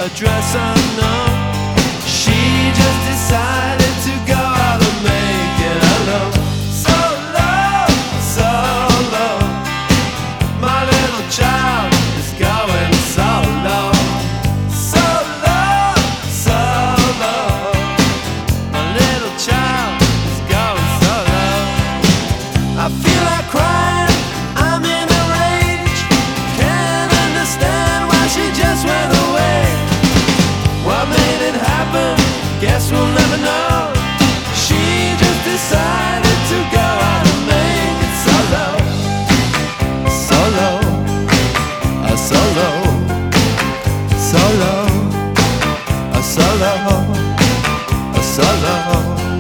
address unknown. She just decided to go out and make it alone. So low, so low. My little child is going so low. So low, so low. My little child is going so low. I feel like crying, I'm in a rage. Can't understand why she just went away. What made it happen? Guess we'll never know. She just decided to go out and make it so low. So low, so low, so low, so low, so low.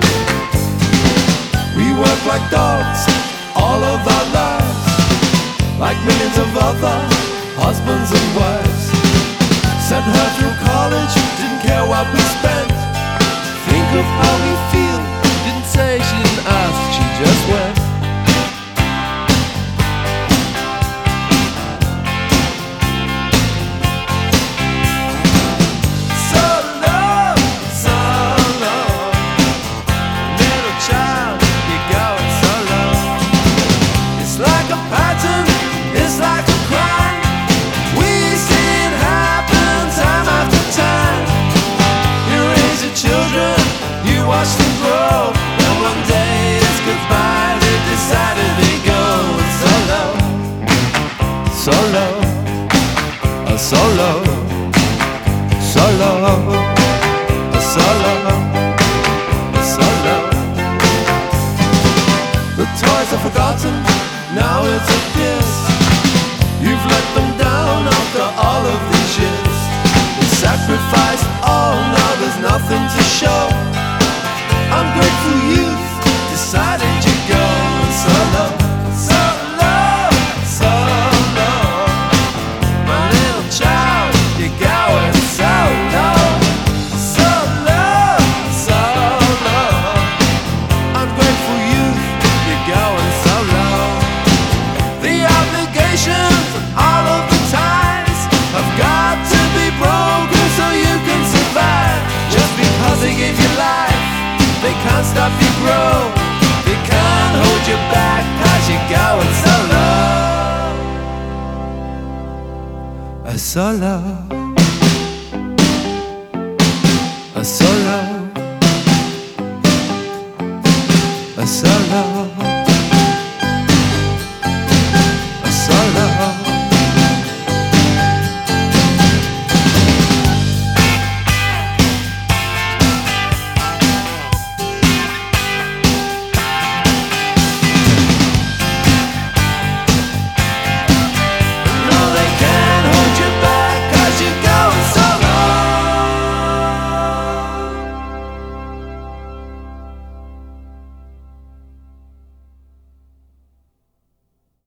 We work like dogs all of our lives, like millions of other husbands and wives. Sent her through college, didn't care what we spent. Think of how we feel, didn't say, she didn't ask, she just went. So low, so low. Little child, you're going so low. It's like a pattern, it's like a crime. We see it happen time after time. You raise your children, you watch them grow, and one day it's goodbye. They decided they go so low, so low, so low, so low, so low, so low. The toys are forgotten, now it's a kiss. You've let them down after all of these years. You sacrificed all, now there's nothing to show. Ungrateful youth decided you're going so low, so low, so low. My little child, you're going so low, so low, so low. Ungrateful youth, you're going so low. The obligations and all of the ties have got to be broken so you can survive. Just because they gave you life, they can't stop you grow. They can't hold you back cause you're going so low. So low, so low, so low.